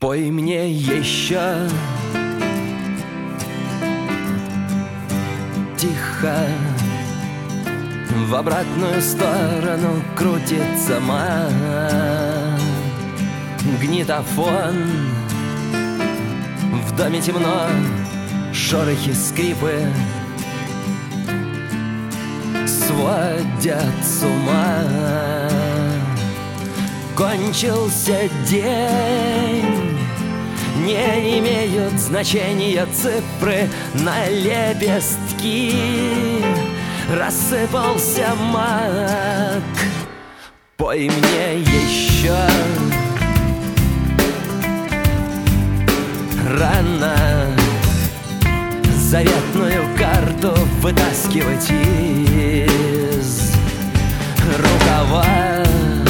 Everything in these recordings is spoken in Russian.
Пой мне еще тихо, в обратную сторону крутится магнитофон. В доме темно, шорохи, скрипы сводят с ума. Кончился день, не имеют значения цифры на лепестки. Рассыпался мак. Пой мне еще. Рано заветную карту вытаскивать из рукава.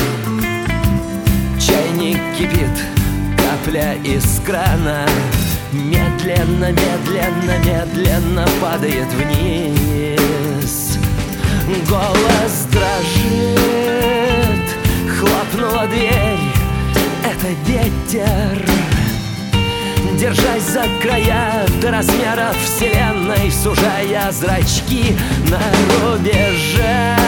Чайник кипит, капля из крана медленно, медленно, медленно падает вниз. Голос дрожит, хлопнула дверь, это ветер. Держась за края до размеров вселенной, сужая зрачки на рубеже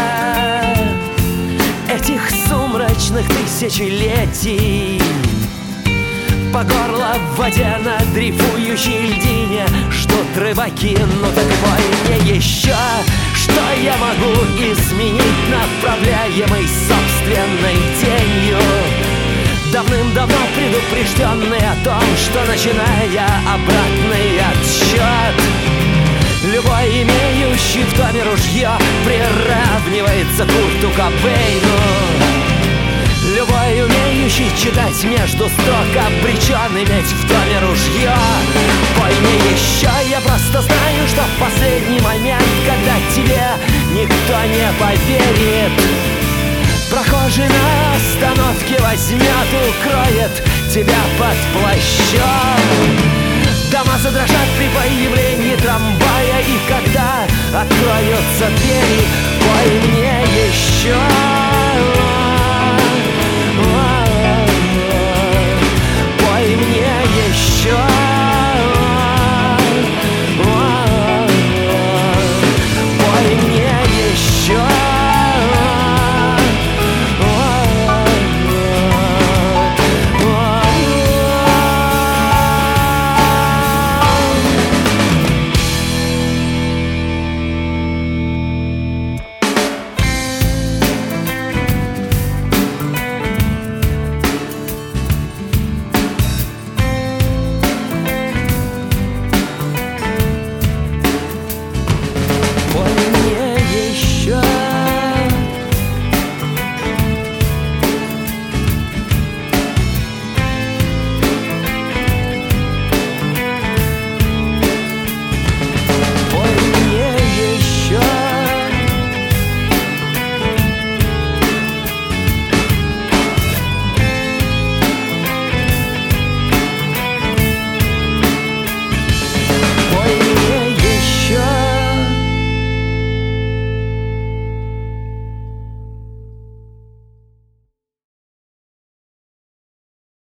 этих сумрачных тысячелетий. По горло в воде на дрейфующей льдине ждут рыбаки. Ну так пой мне еще, что я могу изменить, направляемый собственной тенью. Давным-давно предупрежденный о том, что, начиная обратный отсчет, любой имеющий в доме ружье приравнивается к Курту Кобейну. Любой умеющий читать между строк обречен иметь в доме ружье. Пой мне еще, я просто знаю, что в последний момент, когда тебе никто не поверит, прохожий на остановке возьмет и укроет тебя под плащом. Дома задрожат при появлении трамвая, и когда откроются двери,